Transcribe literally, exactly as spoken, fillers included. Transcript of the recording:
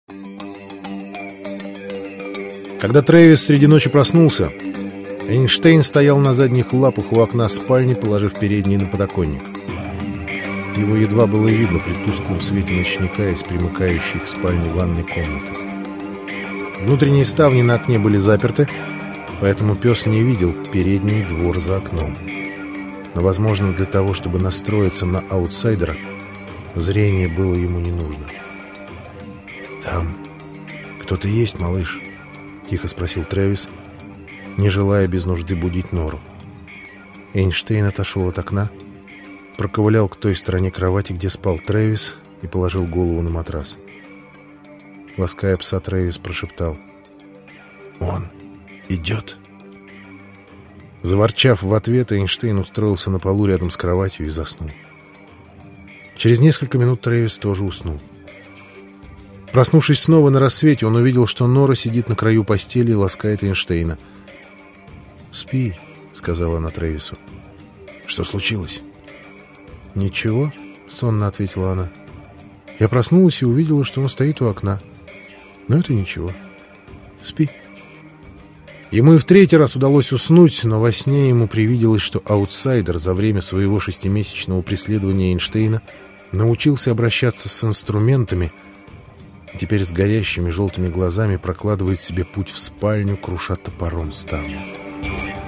Когда Трэвис среди ночи проснулся, Эйнштейн стоял на задних лапах у окна спальни, положив передние на подоконник. Его едва было видно при тусклом свете ночника из примыкающей к спальне ванной комнаты. Внутренние ставни на окне были заперты, поэтому пес не видел передний двор за окном. Но, возможно, для того, чтобы настроиться на аутсайдера, зрение было ему не нужно. «Там кто-то есть, малыш?» — тихо спросил Трэвис, не желая без нужды будить Нору. Эйнштейн отошел от окна, проковылял к той стороне кровати, где спал Трэвис, и положил голову на матрас. Лаская пса, Трэвис прошептал: «Он идет». Заворчав в ответ, Эйнштейн устроился на полу рядом с кроватью и заснул. Через несколько минут Трэвис тоже уснул. Проснувшись снова на рассвете, он увидел, что Нора сидит на краю постели и ласкает Эйнштейна. «Спи», — сказала она Трэвису. «Что случилось?» «Ничего», — сонно ответила она. «Я проснулась и увидела, что он стоит у окна. Но это ничего. Спи». Ему и в третий раз удалось уснуть, но во сне ему привиделось, что аутсайдер за время своего шестимесячного преследования Эйнштейна научился обращаться с инструментами и теперь с горящими желтыми глазами прокладывает себе путь в спальню, круша топором ставню.